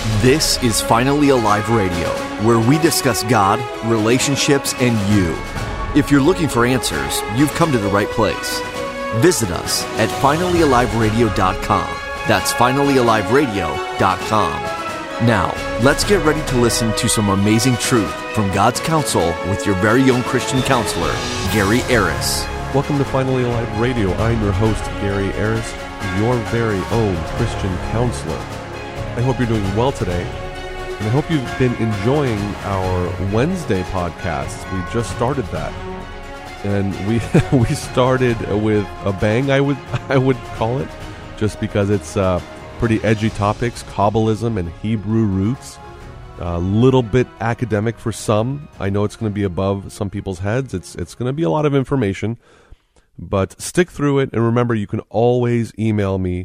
This is Finally Alive Radio, where we discuss God, relationships, and you. If you're looking for answers, you've come to the right place. Visit us at finallyaliveradio.com. That's finallyaliveradio.com. Now, let's get ready to listen to some amazing truth from God's counsel with your very own Christian counselor, Gary Aris. Welcome to Finally Alive Radio. I'm your host, Gary Aris, your very own Christian counselor. I hope you're doing well today, and I hope you've been enjoying our Wednesday podcasts. We just started that, and we started with a bang, I would call it, just because it's pretty edgy topics, Kabbalism and Hebrew roots, a little bit academic for some. I know it's going to be above some people's heads. It's going to be a lot of information, but stick through it, and remember, you can always email me,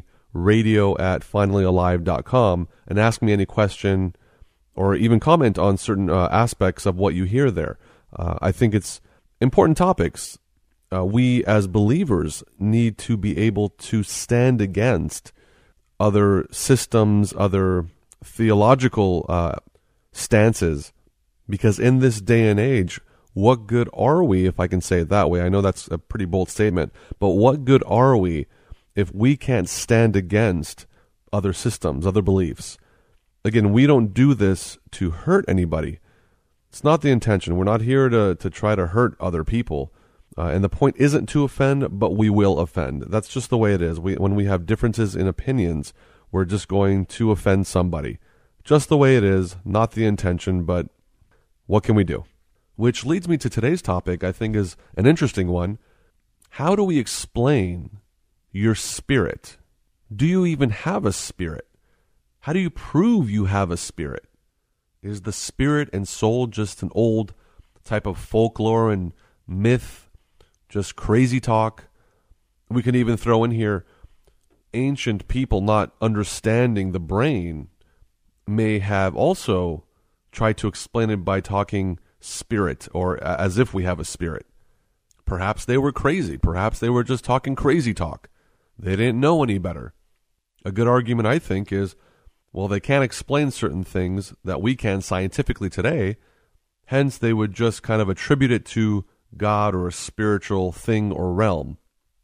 radio@finallyalive.com, and ask me any question or even comment on certain aspects of what you hear there. I think it's important topics. We as believers need to be able to stand against other systems, other theological stances, because in this day and age, what good are we, if I can say it that way? I know that's a pretty bold statement, but what good are we if we can't stand against other systems, other beliefs? Again, we don't do this to hurt anybody. It's not the intention. We're not here to try to hurt other people. And the point isn't to offend, but we will offend. That's just the way it is. When we have differences in opinions, we're just going to offend somebody. Just the way it is, not the intention, but what can we do? Which leads me to today's topic, I think is an interesting one. How do we explain your spirit? Do you even have a spirit? How do you prove you have a spirit? Is the spirit and soul just an old type of folklore and myth, just crazy talk? We can even throw in here ancient people not understanding the brain may have also tried to explain it by talking spirit, or as if we have a spirit. Perhaps they were crazy. Perhaps they were just talking crazy talk. They didn't know any better. A good argument, I think, is, well, they can't explain certain things that we can scientifically today, hence they would just kind of attribute it to God or a spiritual thing or realm.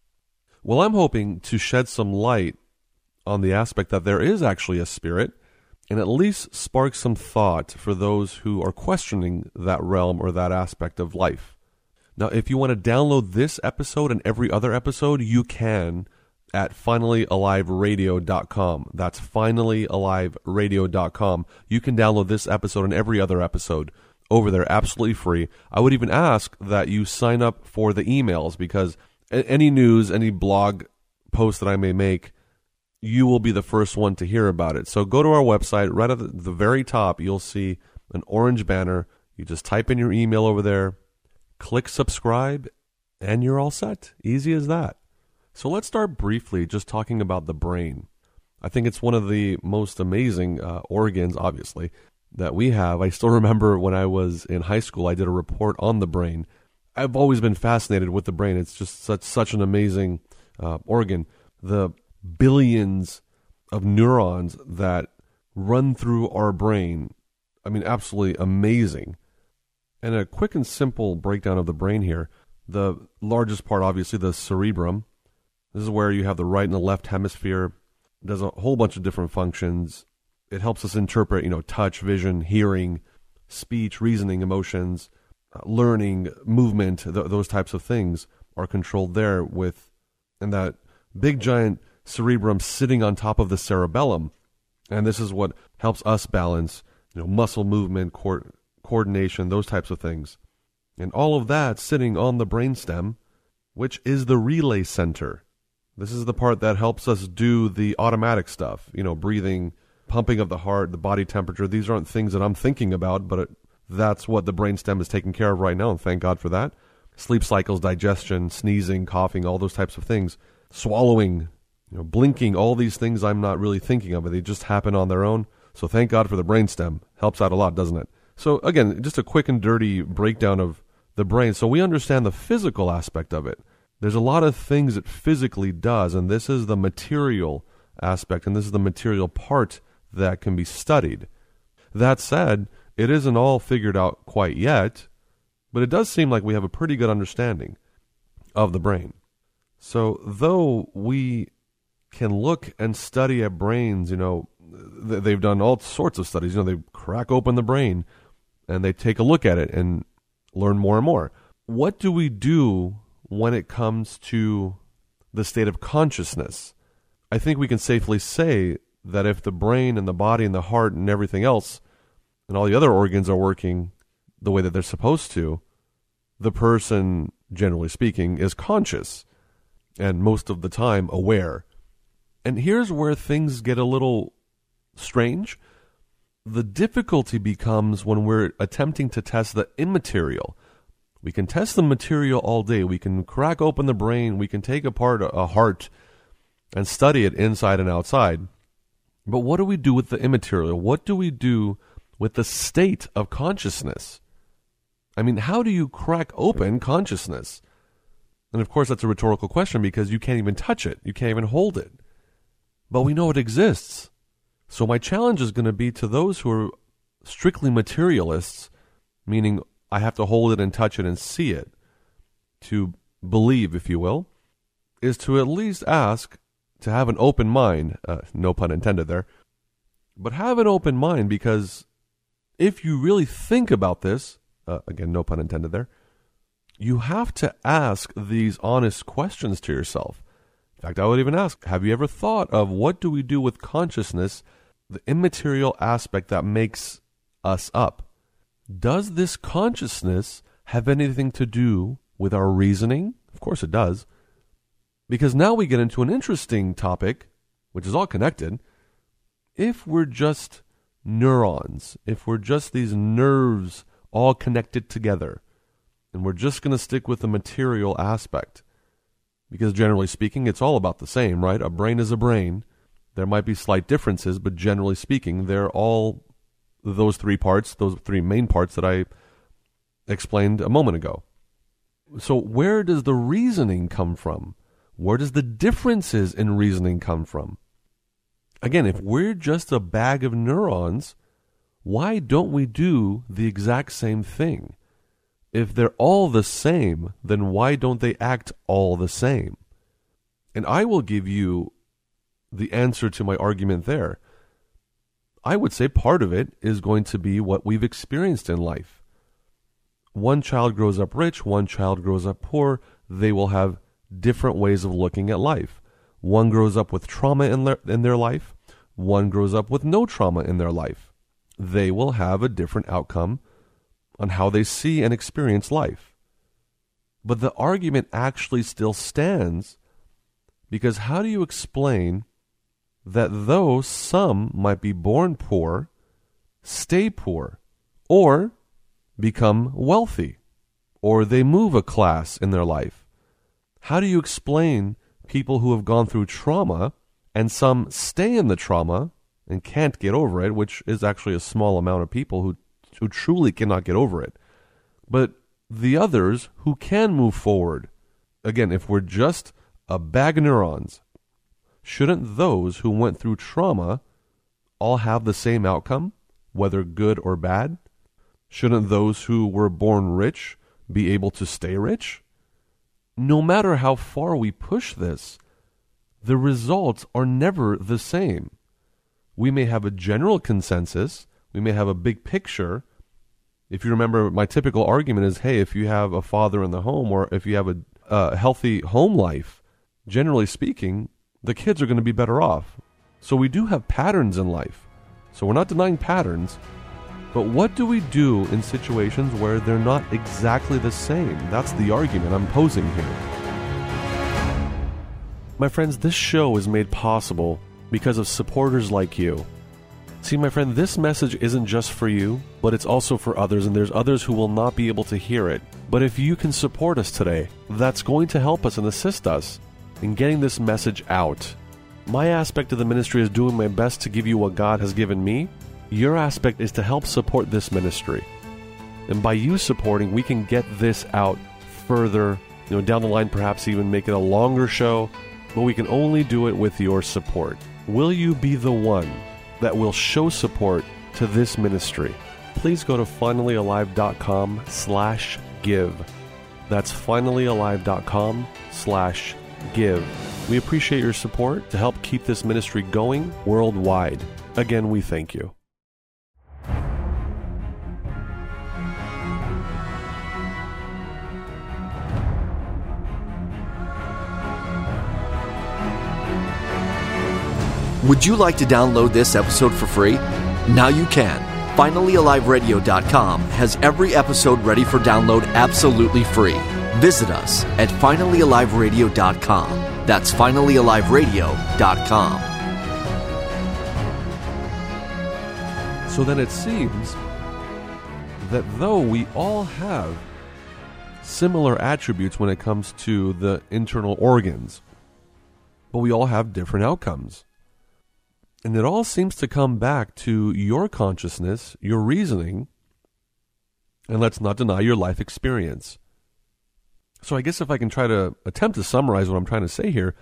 Well, I'm hoping to shed some light on the aspect that there is actually a spirit, and at least spark some thought for those who are questioning that realm or that aspect of life. Now, if you want to download this episode and every other episode, you can at finallyaliveradio.com. That's finallyaliveradio.com. You can download this episode and every other episode over there absolutely free. I would even ask that you sign up for the emails, because any news, any blog post that I may make, you will be the first one to hear about it. So go to our website. Right at the very top, you'll see an orange banner. You just type in your email over there, click subscribe, and you're all set. Easy as that. So let's start briefly just talking about the brain. I think it's one of the most amazing organs, obviously, that we have. I still remember when I was in high school, I did a report on the brain. I've always been fascinated with the brain. It's just such an amazing organ. The billions of neurons that run through our brain, I mean, absolutely amazing. And a quick and simple breakdown of the brain here. The largest part, obviously, the cerebrum. This is where you have the right and the left hemisphere. It does a whole bunch of different functions. It helps us interpret, touch, vision, hearing, speech, reasoning, emotions, learning, movement. Those types of things are controlled there and that big giant cerebrum sitting on top of the cerebellum. And this is what helps us balance, muscle movement, coordination, those types of things. And all of that sitting on the brainstem, which is the relay center. This is the part that helps us do the automatic stuff, breathing, pumping of the heart, the body temperature. These aren't things that I'm thinking about, but that's what the brainstem is taking care of right now, and thank God for that. Sleep cycles, digestion, sneezing, coughing, all those types of things. Swallowing, blinking, all these things I'm not really thinking of, but they just happen on their own. So thank God for the brainstem. Helps out a lot, doesn't it? So again, just a quick and dirty breakdown of the brain. So we understand the physical aspect of it. There's a lot of things it physically does, and this is the material aspect, and this is the material part that can be studied. That said, it isn't all figured out quite yet, but it does seem like we have a pretty good understanding of the brain. So though we can look and study at brains, they've done all sorts of studies. They crack open the brain and they take a look at it and learn more and more. What do we do when it comes to the state of consciousness? I think we can safely say that if the brain and the body and the heart and everything else and all the other organs are working the way that they're supposed to, the person, generally speaking, is conscious and most of the time aware. And here's where things get a little strange. The difficulty becomes when we're attempting to test the immaterial. We can test the material all day. We can crack open the brain. We can take apart a heart and study it inside and outside. But what do we do with the immaterial? What do we do with the state of consciousness? I mean, how do you crack open consciousness? And of course, that's a rhetorical question because you can't even touch it. You can't even hold it. But we know it exists. So my challenge is going to be to those who are strictly materialists, meaning I have to hold it and touch it and see it, to believe, if you will, is to at least ask to have an open mind, no pun intended there, but have an open mind, because if you really think about this, again, no pun intended there, you have to ask these honest questions to yourself. In fact, I would even ask, have you ever thought of what do we do with consciousness, the immaterial aspect that makes us up? Does this consciousness have anything to do with our reasoning? Of course it does. Because now we get into an interesting topic, which is all connected. If we're just neurons, if we're just these nerves all connected together, and we're just going to stick with the material aspect, because generally speaking, it's all about the same, right? A brain is a brain. There might be slight differences, but generally speaking, they're all those three parts, those three main parts that I explained a moment ago. So where does the reasoning come from? Where does the differences in reasoning come from? Again, if we're just a bag of neurons, why don't we do the exact same thing? If they're all the same, then why don't they act all the same? And I will give you the answer to my argument there. I would say part of it is going to be what we've experienced in life. One child grows up rich, one child grows up poor. They will have different ways of looking at life. One grows up with trauma in their life. One grows up with no trauma in their life. They will have a different outcome on how they see and experience life. But the argument actually still stands, because how do you explain that though some might be born poor, stay poor, or become wealthy, or they move a class in their life? How do you explain people who have gone through trauma and some stay in the trauma and can't get over it, which is actually a small amount of people who truly cannot get over it, but the others who can move forward? Again, if we're just a bag of neurons, shouldn't those who went through trauma all have the same outcome, whether good or bad? Shouldn't those who were born rich be able to stay rich? No matter how far we push this, the results are never the same. We may have a general consensus, we may have a big picture. If you remember, my typical argument is, hey, if you have a father in the home, or if you have a healthy home life, generally speaking, the kids are going to be better off. So we do have patterns in life. So we're not denying patterns. But what do we do in situations where they're not exactly the same? That's the argument I'm posing here. My friends, this show is made possible because of supporters like you. See, my friend, this message isn't just for you, but it's also for others, and there's others who will not be able to hear it. But if you can support us today, that's going to help us and assist us in getting this message out. My aspect of the ministry is doing my best to give you what God has given me. Your aspect is to help support this ministry. And by you supporting, we can get this out further, down the line, perhaps even make it a longer show, but we can only do it with your support. Will you be the one that will show support to this ministry, please go to finallyalive.com/give. That's finallyalive.com/give. We appreciate your support to help keep this ministry going worldwide. Again, we thank you. Would you like to download this episode for free? Now you can. FinallyAliveRadio.com has every episode ready for download absolutely free. Visit us at FinallyAliveRadio.com. That's FinallyAliveRadio.com. So then it seems that though we all have similar attributes when it comes to the internal organs, but we all have different outcomes. And it all seems to come back to your consciousness, your reasoning, and let's not deny your life experience. So I guess if I can try to attempt to summarize what I'm trying to say here,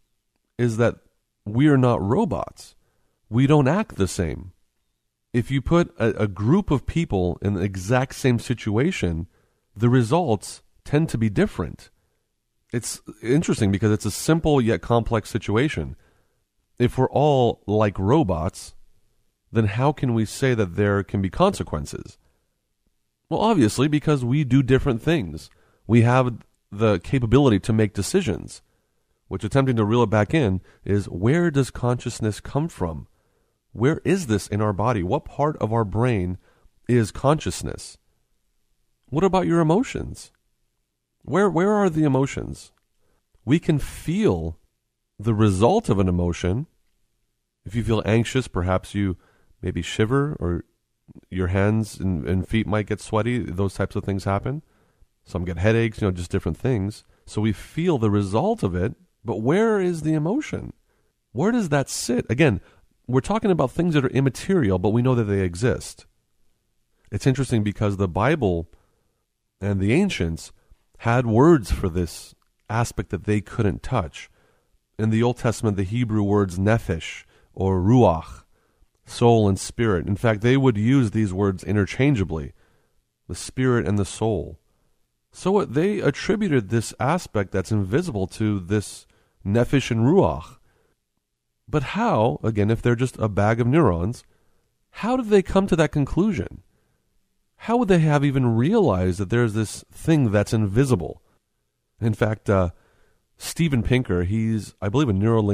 is that we are not robots. We don't act the same. If you put a group of people in the exact same situation, the results tend to be different. It's interesting because it's a simple yet complex situation. If we're all like robots, then how can we say that there can be consequences? Well, obviously, because we do different things. We have the capability to make decisions, which, attempting to reel it back in, is where does consciousness come from? Where is this in our body? What part of our brain is consciousness? What about your emotions? Where are the emotions? We can feel the result of an emotion. If you feel anxious, perhaps you maybe shiver, or your hands and feet might get sweaty. Those types of things happen. Some get headaches, just different things. So we feel the result of it, but where is the emotion? Where does that sit? Again, we're talking about things that are immaterial, but we know that they exist. It's interesting because the Bible and the ancients had words for this aspect that they couldn't touch. In the Old Testament, the Hebrew words nephesh or ruach, soul and spirit. In fact, they would use these words interchangeably, the spirit and the soul. So they attributed this aspect that's invisible to this nephesh and ruach. But how, again, if they're just a bag of neurons, how did they come to that conclusion? How would they have even realized that there's this thing that's invisible? In fact, Steven Pinker, he's, I believe, a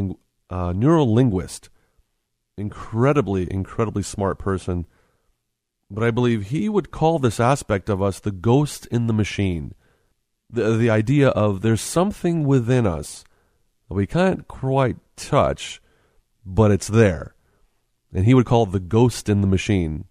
neurolinguist, incredibly smart person. But I believe he would call this aspect of us the ghost in the machine. The idea of there's something within us that we can't quite touch, but it's there. And he would call it the ghost in the machine.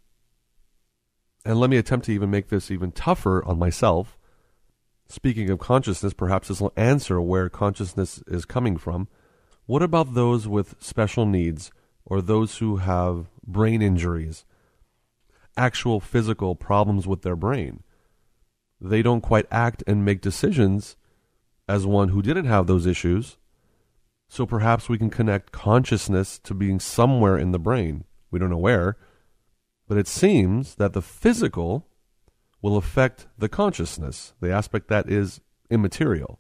And let me attempt to even make this even tougher on myself. Speaking of consciousness, perhaps this will answer where consciousness is coming from. What about those with special needs or those who have brain injuries, actual physical problems with their brain? They don't quite act and make decisions as one who didn't have those issues. So perhaps we can connect consciousness to being somewhere in the brain. We don't know where, but it seems that the physical will affect the consciousness, the aspect that is immaterial.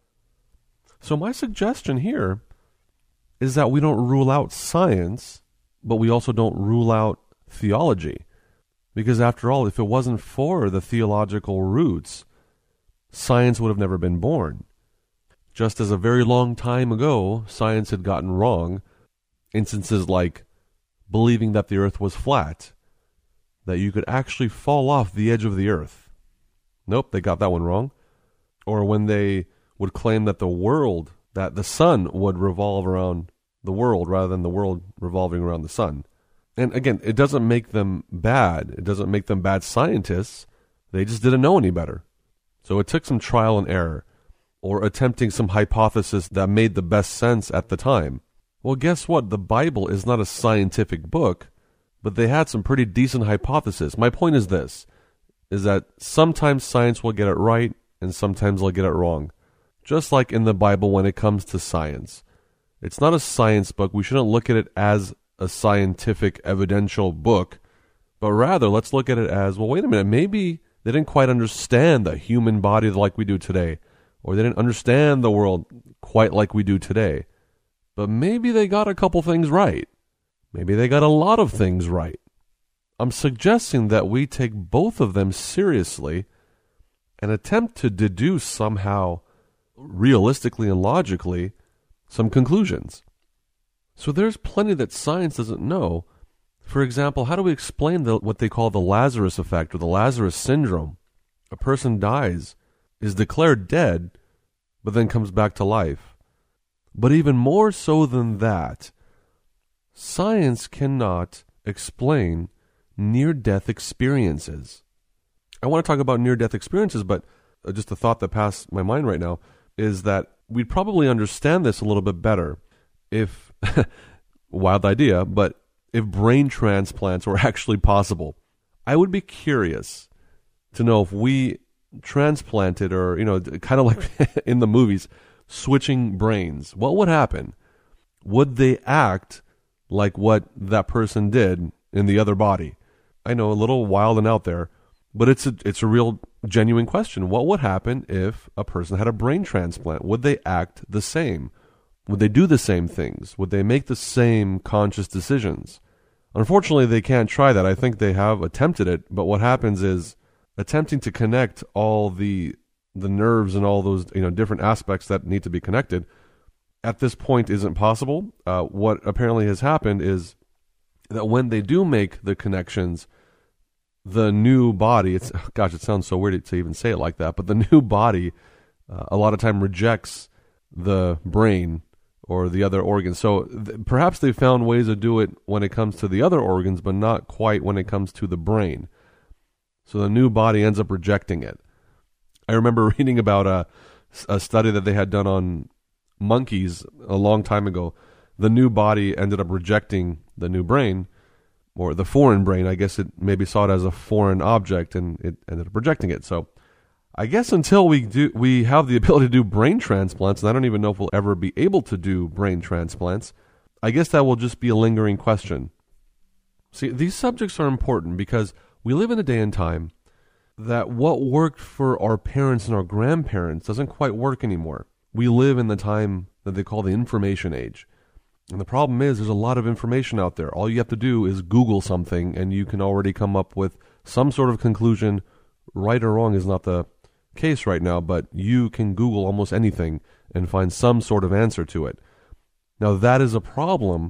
So my suggestion here is that we don't rule out science, but we also don't rule out theology. Because after all, if it wasn't for the theological roots, science would have never been born. Just as a very long time ago, science had gotten wrong, instances like believing that the earth was flat, that you could actually fall off the edge of the earth. Nope, they got that one wrong. Or when they would claim that that the sun would revolve around the world rather than the world revolving around the sun. And again, it doesn't make them bad. It doesn't make them bad scientists. They just didn't know any better. So it took some trial and error, or attempting some hypothesis that made the best sense at the time. Well, guess what? The Bible is not a scientific book, but they had some pretty decent hypotheses. My point is this, is that sometimes science will get it right, and sometimes they'll get it wrong. Just like in the Bible when it comes to science. It's not a science book. We shouldn't look at it as a scientific evidential book, but rather let's look at it as, well, wait a minute, maybe they didn't quite understand the human body like we do today, or they didn't understand the world quite like we do today. But maybe they got a couple things right. Maybe they got a lot of things right. I'm suggesting that we take both of them seriously and attempt to deduce somehow, realistically and logically, some conclusions. So there's plenty that science doesn't know. For example, how do we explain what they call the Lazarus effect or the Lazarus syndrome? A person dies, is declared dead, but then comes back to life. But even more so than that, science cannot explain near-death experiences. I want to talk about near-death experiences, but just a thought that passed my mind right now is that we'd probably understand this a little bit better if, wild idea, but if brain transplants were actually possible. I would be curious to know if we transplanted, or, kind of like in the movies, switching brains, what would happen? Would they act like what that person did in the other body? I know, a little wild and out there, but it's a real genuine question. What would happen if a person had a brain transplant? Would they act the same? Would they do the same things? Would they make the same conscious decisions? Unfortunately, they can't try that. I think they have attempted it, but what happens is attempting to connect all the nerves and all those different aspects that need to be connected at this point isn't possible. What apparently has happened is that when they do make the connections, the new body, it sounds so weird to even say it like that, but the new body a lot of time rejects the brain or the other organs. So perhaps they found ways to do it when it comes to the other organs, but not quite when it comes to the brain. So the new body ends up rejecting it. I remember reading about a study that they had done on monkeys a long time ago. The new body ended up rejecting the new brain, or the foreign brain. I guess it maybe saw it as a foreign object, and it ended up rejecting it. So I guess until we have the ability to do brain transplants, and I don't even know if we'll ever be able to do brain transplants, I guess that will just be a lingering question. See, these subjects are important because we live in a day and time that what worked for our parents and our grandparents doesn't quite work anymore. We live in the time that they call the information age. And the problem is there's a lot of information out there. All you have to do is Google something and you can already come up with some sort of conclusion. Right or wrong is not the case right now, but you can Google almost anything and find some sort of answer to it. Now that is a problem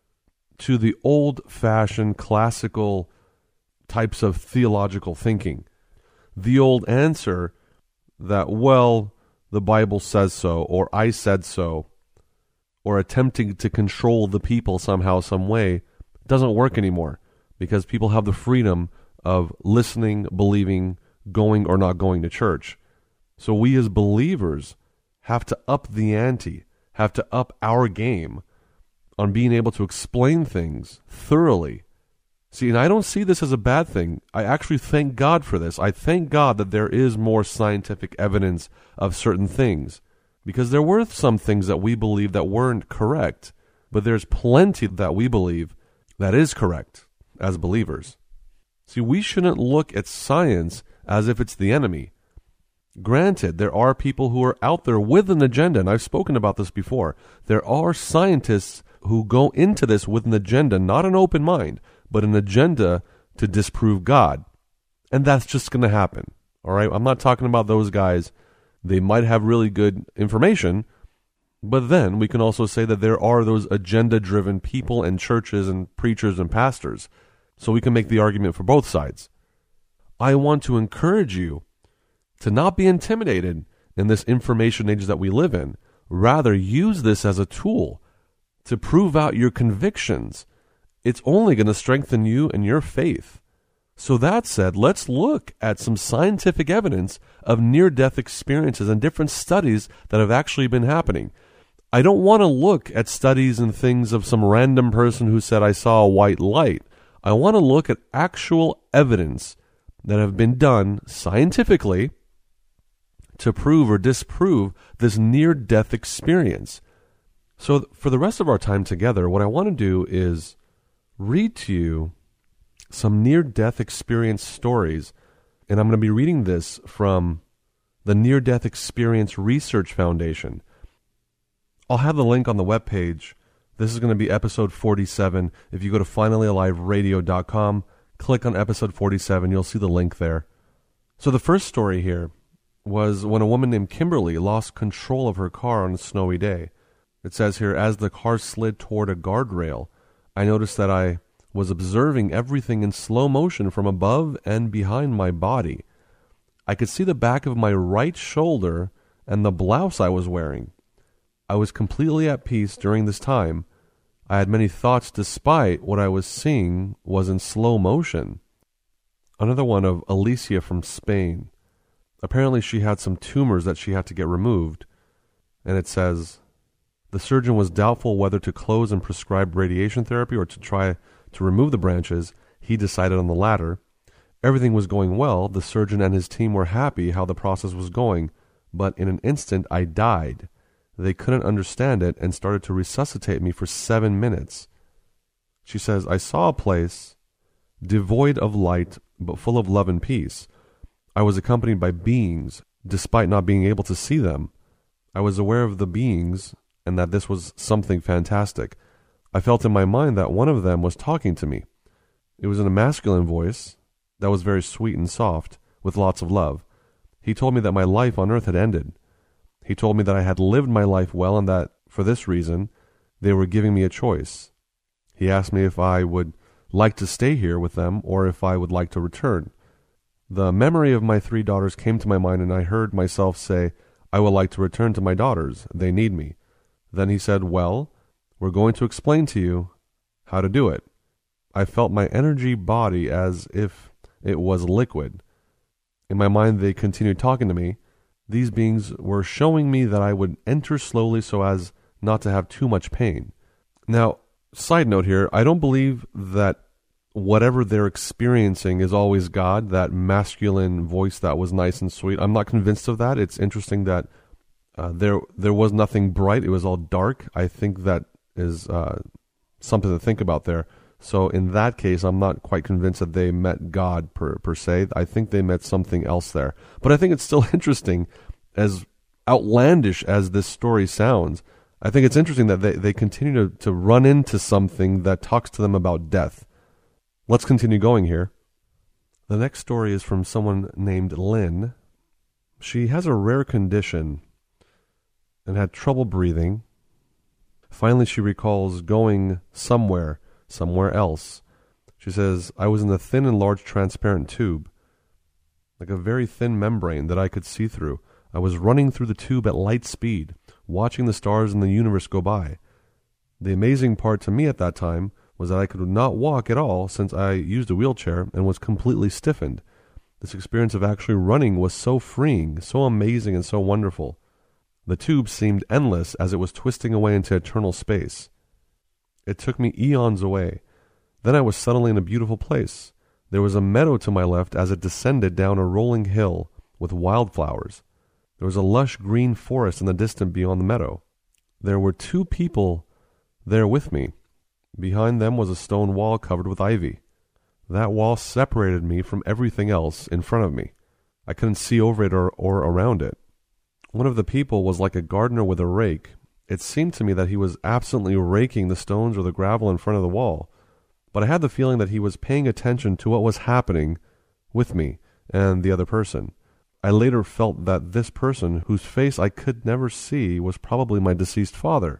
to the old-fashioned classical types of theological thinking. The old answer that, well, the Bible says so, or I said so, or attempting to control the people somehow, some way, doesn't work anymore because people have the freedom of listening, believing, going or not going to church. So we as believers have to up the ante, have to up our game on being able to explain things thoroughly. See, and I don't see this as a bad thing. I actually thank God for this. I thank God that there is more scientific evidence of certain things, because there were some things that we believe that weren't correct, but there's plenty that we believe that is correct as believers. See, we shouldn't look at science as if it's the enemy. Granted, there are people who are out there with an agenda, and I've spoken about this before. There are scientists who go into this with an agenda, not an open mind, but an agenda to disprove God. And that's just going to happen. All right? I'm not talking about those guys. They might have really good information, but then we can also say that there are those agenda-driven people and churches and preachers and pastors. So we can make the argument for both sides. I want to encourage you to not be intimidated in this information age that we live in. Rather, use this as a tool to prove out your convictions. It's only going to strengthen you and your faith. So that said, let's look at some scientific evidence of near-death experiences and different studies that have actually been happening. I don't want to look at studies and things of some random person who said, I saw a white light. I want to look at actual evidence that have been done scientifically to prove or disprove this near-death experience. So for the rest of our time together, what I want to do is read to you some near-death experience stories. And I'm going to be reading this from the Near-Death Experience Research Foundation. I'll have the link on the webpage. This is going to be episode 47. If you go to finallyaliveradio.com, click on episode 47, you'll see the link there. So the first story here was when a woman named Kimberly lost control of her car on a snowy day. It says here, as the car slid toward a guardrail, I noticed that I was observing everything in slow motion from above and behind my body. I could see the back of my right shoulder and the blouse I was wearing. I was completely at peace during this time. I had many thoughts despite what I was seeing was in slow motion. Another one of Alicia from Spain. Apparently she had some tumors that she had to get removed. And it says, the surgeon was doubtful whether to close and prescribe radiation therapy or to try to remove the branches. He decided on the latter. Everything was going well. The surgeon and his team were happy how the process was going. But in an instant, I died. They couldn't understand it and started to resuscitate me for 7 minutes. She says, I saw a place devoid of light but full of love and peace. I was accompanied by beings, despite not being able to see them. I was aware of the beings and that this was something fantastic. I felt in my mind that one of them was talking to me. It was in a masculine voice that was very sweet and soft, with lots of love. He told me that my life on earth had ended. He told me that I had lived my life well and that, for this reason, they were giving me a choice. He asked me if I would like to stay here with them or if I would like to return. The memory of my 3 daughters came to my mind and I heard myself say, I would like to return to my daughters. They need me. Then he said, well, we're going to explain to you how to do it. I felt my energy body as if it was liquid. In my mind, they continued talking to me. These beings were showing me that I would enter slowly so as not to have too much pain. Now, side note here, I don't believe that whatever they're experiencing is always God, that masculine voice that was nice and sweet. I'm not convinced of that. It's interesting that there was nothing bright. It was all dark. I think that is something to think about there. So in that case, I'm not quite convinced that they met God per se. I think they met something else there. But I think it's still interesting, as outlandish as this story sounds. I think it's interesting that they continue to run into something that talks to them about death. Let's continue going here. The next story is from someone named Lynn. She has a rare condition and had trouble breathing. Finally, she recalls going somewhere else. She says, I was in a thin and large transparent tube, like a very thin membrane that I could see through. I was running through the tube at light speed, watching the stars in the universe go by. The amazing part to me at that time was that I could not walk at all since I used a wheelchair and was completely stiffened. This experience of actually running was so freeing, so amazing, and so wonderful. The tube seemed endless as it was twisting away into eternal space. It took me eons away. Then I was suddenly in a beautiful place. There was a meadow to my left as it descended down a rolling hill with wildflowers. There was a lush green forest in the distance beyond the meadow. There were 2 people there with me. Behind them was a stone wall covered with ivy. That wall separated me from everything else in front of me. I couldn't see over it or around it. One of the people was like a gardener with a rake. It seemed to me that he was absently raking the stones or the gravel in front of the wall, but I had the feeling that he was paying attention to what was happening with me and the other person. I later felt that this person, whose face I could never see, was probably my deceased father.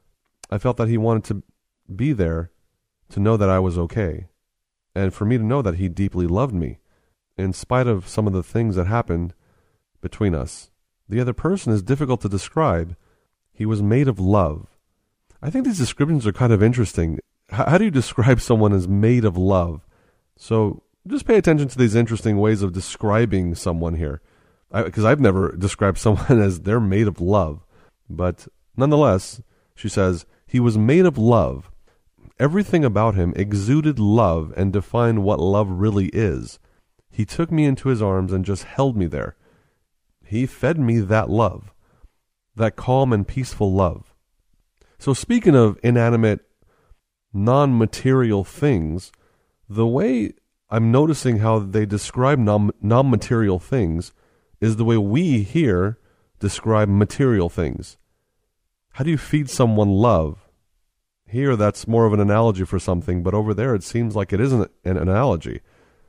I felt that he wanted to be there to know that I was okay, and for me to know that he deeply loved me, in spite of some of the things that happened between us. The other person is difficult to describe. He was made of love. I think these descriptions are kind of interesting. How do you describe someone as made of love? So just pay attention to these interesting ways of describing someone here, because I've never described someone as they're made of love. But nonetheless, she says, he was made of love. Everything about him exuded love and defined what love really is. He took me into his arms and just held me there. He fed me that love, that calm and peaceful love. So speaking of inanimate, non-material things, the way I'm noticing how they describe non-material things is the way we here describe material things. How do you feed someone love? Here, that's more of an analogy for something, but over there it seems like it isn't an analogy.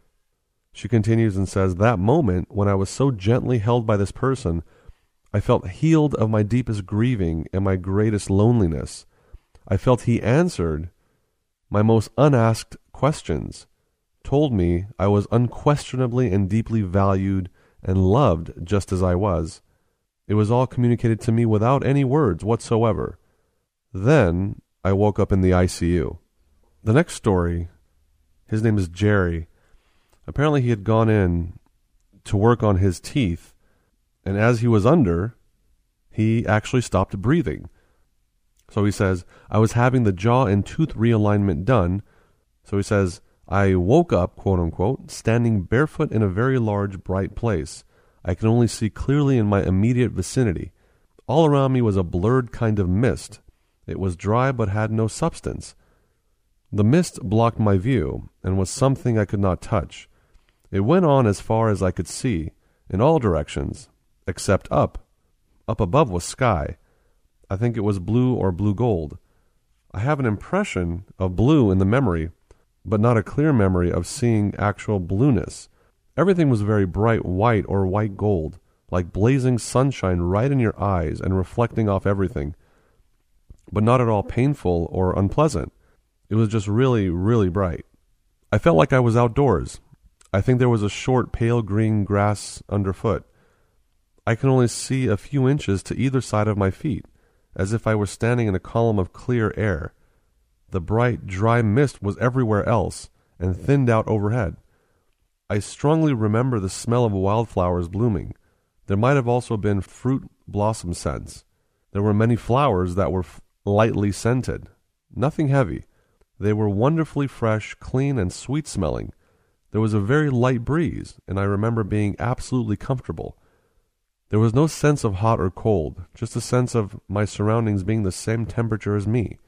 She continues and says, that moment when I was so gently held by this person, I felt healed of my deepest grieving and my greatest loneliness. I felt he answered my most unasked questions, told me I was unquestionably and deeply valued and loved just as I was. It was all communicated to me without any words whatsoever. Then I woke up in the ICU. The next story, his name is Jerry. Apparently he had gone in to work on his teeth, and as he was under, he actually stopped breathing. So he says, I was having the jaw and tooth realignment done. So he says, I woke up, quote unquote, standing barefoot in a very large, bright place. I could only see clearly in my immediate vicinity. All around me was a blurred kind of mist. It was dry but had no substance. The mist blocked my view and was something I could not touch. It went on as far as I could see, in all directions, except up. Up above was sky. I think it was blue or blue gold. I have an impression of blue in the memory, but not a clear memory of seeing actual blueness. Everything was very bright white or white gold, like blazing sunshine right in your eyes and reflecting off everything, but not at all painful or unpleasant. It was just really, really bright. I felt like I was outdoors. I think there was a short, pale green grass underfoot. I could only see a few inches to either side of my feet, as if I were standing in a column of clear air. The bright, dry mist was everywhere else, and thinned out overhead. I strongly remember the smell of wildflowers blooming. There might have also been fruit blossom scents. There were many flowers that were lightly scented. Nothing heavy. They were wonderfully fresh, clean, and sweet-smelling. There was a very light breeze, and I remember being absolutely comfortable. There was no sense of hot or cold, just a sense of my surroundings being the same temperature as me.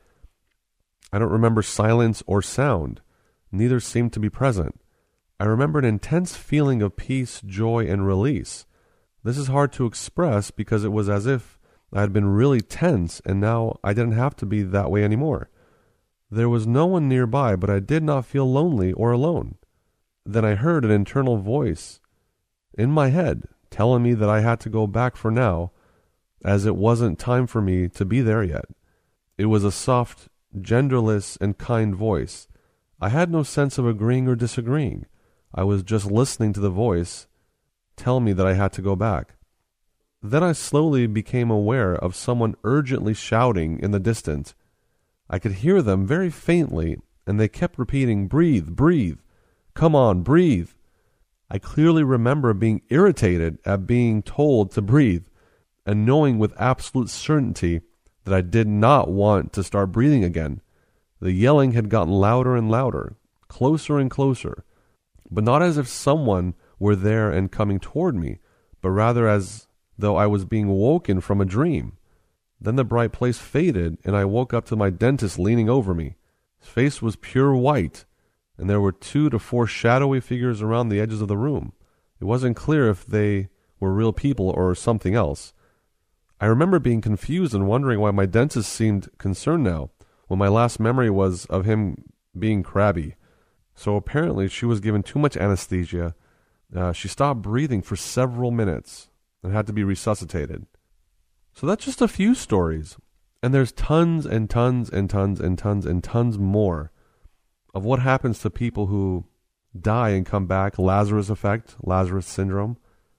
I don't remember silence or sound. Neither seemed to be present. I remember an intense feeling of peace, joy, and release. This is hard to express because it was as if I had been really tense and now I didn't have to be that way anymore. There was no one nearby, but I did not feel lonely or alone. Then I heard an internal voice in my head telling me that I had to go back for now, as it wasn't time for me to be there yet. It was a soft, genderless, and kind voice. I had no sense of agreeing or disagreeing. I was just listening to the voice tell me that I had to go back. Then I slowly became aware of someone urgently shouting in the distance. I could hear them very faintly, and they kept repeating, "Breathe, breathe. Come on, breathe." I clearly remember being irritated at being told to breathe, and knowing with absolute certainty that I did not want to start breathing again. The yelling had gotten louder and louder, closer and closer, but not as if someone were there and coming toward me, but rather as though I was being woken from a dream. Then the bright place faded, and I woke up to my dentist leaning over me. His face was pure white, and there were 2 to 4 shadowy figures around the edges of the room. It wasn't clear if they were real people or something else. I remember being confused and wondering why my dentist seemed concerned now, when my last memory was of him being crabby. So apparently she was given too much anesthesia. She stopped breathing for several minutes and had to be resuscitated. So that's just a few stories. And there's tons and tons and tons and tons and tons more of what happens to people who die and come back. Lazarus effect, Lazarus syndrome.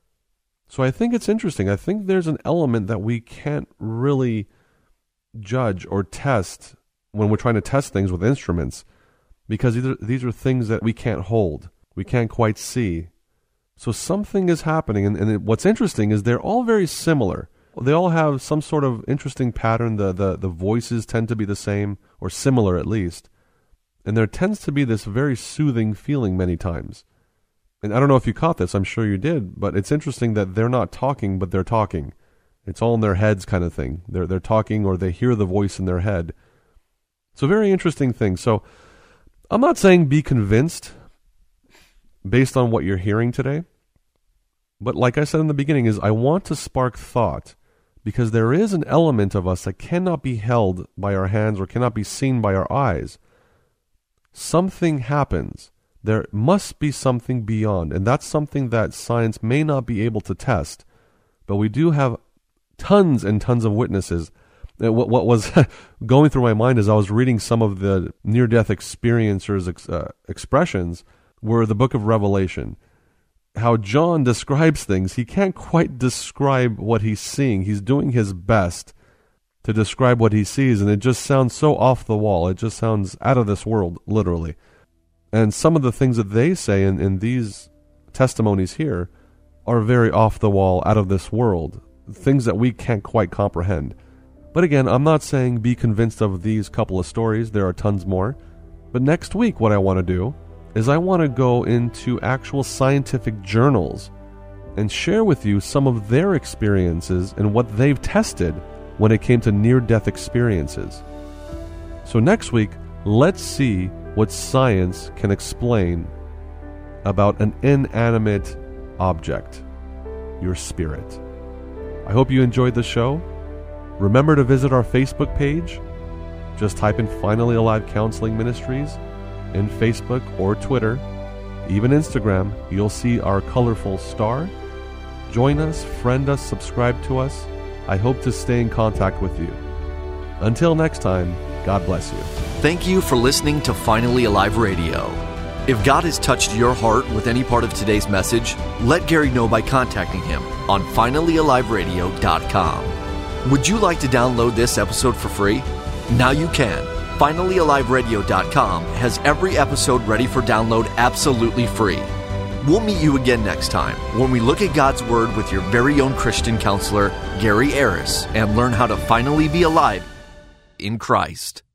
So I think it's interesting. I think there's an element that we can't really judge or test when we're trying to test things with instruments, because these are things that we can't hold. We can't quite see. So something is happening, and what's interesting is they're all very similar. They all have some sort of interesting pattern. The voices tend to be the same, or similar at least. And there tends to be this very soothing feeling many times. And I don't know if you caught this, I'm sure you did, but it's interesting that they're not talking, but they're talking. It's all in their heads kind of thing. They're talking, or they hear the voice in their head. So very interesting thing. So I'm not saying be convinced based on what you're hearing today. But like I said in the beginning, is I want to spark thought, because there is an element of us that cannot be held by our hands or cannot be seen by our eyes. Something happens. There must be something beyond, and that's something that science may not be able to test. But we do have tons and tons of witnesses. What was going through my mind as I was reading some of the near-death experiencers' expressions were the book of Revelation. How John describes things, he can't quite describe what he's seeing. He's doing his best to describe what he sees, and it just sounds so off the wall. It just sounds out of this world, literally. And some of the things that they say in these testimonies here are very off the wall, out of this world, things that we can't quite comprehend. But again, I'm not saying be convinced of these couple of stories. There are tons more. But next week, what I want to do is I want to go into actual scientific journals and share with you some of their experiences and what they've tested when it came to near-death experiences. So next week, let's see what science can explain about an inanimate object, your spirit. I hope you enjoyed the show. Remember to visit our Facebook page. Just type in Finally Alive Counseling Ministries in Facebook or Twitter, even Instagram. You'll see our colorful star. Join us, friend us, subscribe to us. I hope to stay in contact with you. Until next time, God bless you. Thank you for listening to Finally Alive Radio. If God has touched your heart with any part of today's message, let Gary know by contacting him on finallyaliveradio.com. Would you like to download this episode for free? Now you can. finallyaliveradio.com has every episode ready for download absolutely free. We'll meet you again next time when we look at God's Word with your very own Christian counselor, Gary Aris, and learn how to finally be alive in Christ.